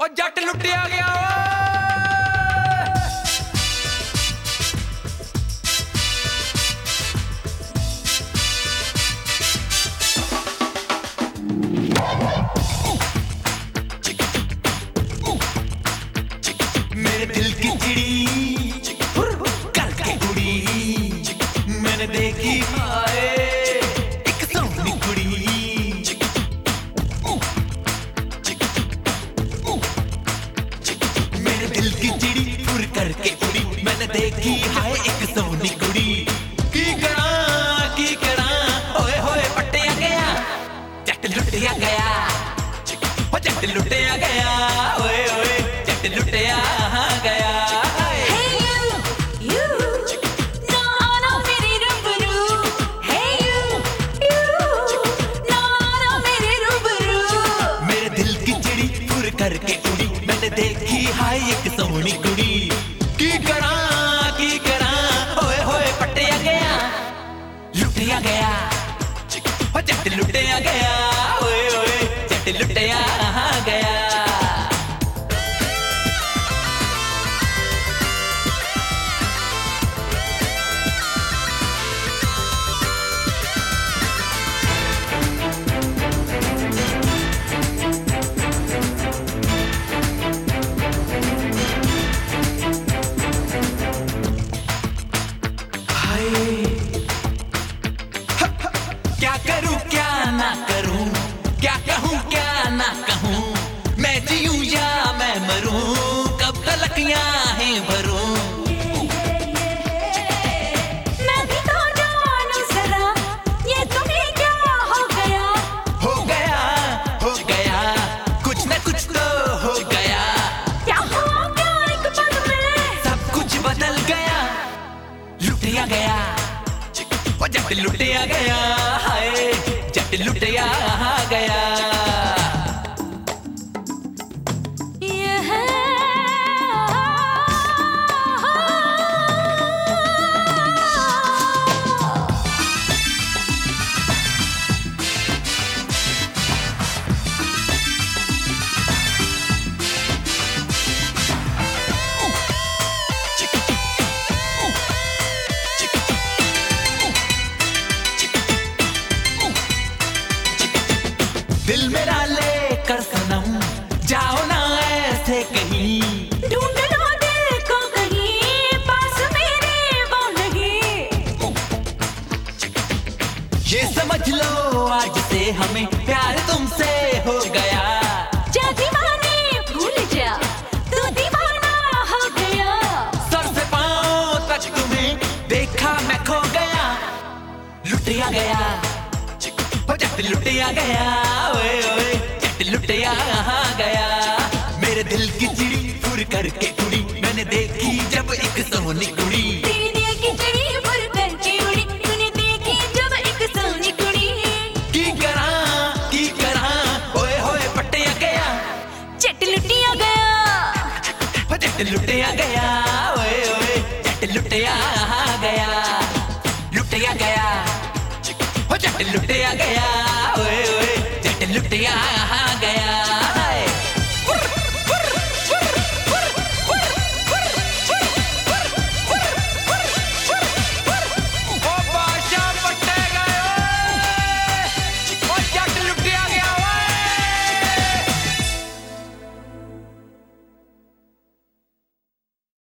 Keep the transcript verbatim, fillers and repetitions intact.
ओ जट लुटिया गया मेरे दिल की चिड़ी कल की कुड़ी मैंने देखी हाय एक सोनी कुड़ी। मेरे दिल की चिड़ी फुर करके उड़ी मैंने देखी हाय एक सोनी कुड़ी। की करा की करा ओए होए पट्टिया गया जट लुटिया गया ओ जट लुटिया गया ओए ओए जट लुटिया गया। करके उड़ी मैंने देखी हाय एक सोनी कुड़ी। की करा की करा ओए होए पट्टिया गया लुटिया गया ओ जट लुटिया गया ओए ओए जट लुटिया गया। क्या करूं क्या ना करूं क्या कहूं क्या ना कहूं मैं जीऊं या मैं मरूं कब तलक यहाँ भरूं। मैं भी तो जानूं जरा ये तुम्हें क्या हो गया हो गया हो गया कुछ ना कुछ तो हो गया। क्या हुआ क्या एक पल में सब कुछ बदल गया लुटिया गया ओ जट लुटिया गया हाय जट लुटिया गया। ये है दिल मेरा लेकर सनम जाओ ना ऐसे कहीं ढूंढ लो दिल को कहीं पास मेरे वो नहीं। ये समझ लो आज से हमें प्यार तुमसे हो गया। जा दीवाने भूल जा तू दीवाना हो गया। सर से पांव तक तुम्हें देखा मैं खो गया लुटिया गया ओ जट लुटिया गया ओए ओए जट लुटिया गया। मेरे दिल की चिड़ी फुर करके उड़ी मैंने देखी जब एक सोनी कुड़ी। तेरे दिल की चिड़ी फुर करके उड़ी तूने देखी जब एक सोनी कुड़ी। की करा की करा ओए होए पट्टिया गया जट लुटिया गया ओ जट लुटिया गया ओए ओए जट लुटिया गया लुटिया गया ओ जट लुटिया गया ओए ओए जट लुटिया गया।